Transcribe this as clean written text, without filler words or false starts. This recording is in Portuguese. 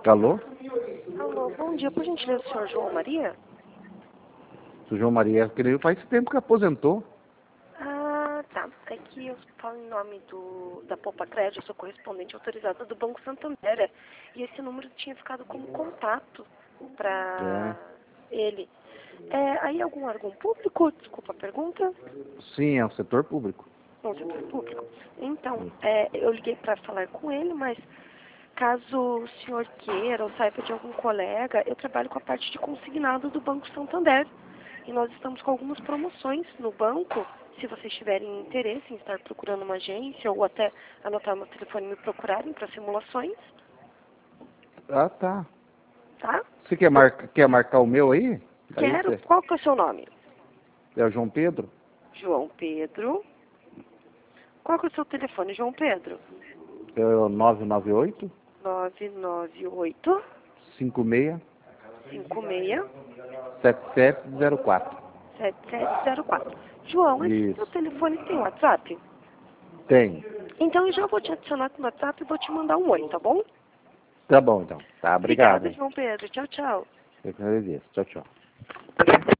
Alô? Alô, bom dia. Por gentileza, o senhor João Maria? O João Maria, que faz tempo que aposentou. Ah, tá. É que eu falo em nome da Poupa Crédito, eu sou correspondente autorizada do Banco Santander. E esse número tinha ficado como contato para ele. Aí algum órgão público? Desculpa a pergunta. Sim, é o setor público. Não, setor público. Então, eu liguei para falar com ele, mas caso o senhor queira ou saiba de algum colega, eu trabalho com a parte de consignado do Banco Santander. E nós estamos com algumas promoções no banco. Se vocês tiverem interesse em estar procurando uma agência ou até anotar meu telefone e me procurarem para simulações, Ah, tá. tá? Você quer marcar o meu aí? Quero. Qual que é o seu nome? É o João Pedro? João Pedro. Qual que é o seu telefone, João Pedro? É o 998 998 56 56 7704. 7704. João, esse seu Isso. telefone tem WhatsApp? Tem. Então eu já vou te adicionar no WhatsApp e vou te mandar um oi, tá bom? Tá bom, então. Tá, obrigado, Obrigada, hein? João Pedro. Tchau, tchau. Eu que agradeço. Tchau, tchau.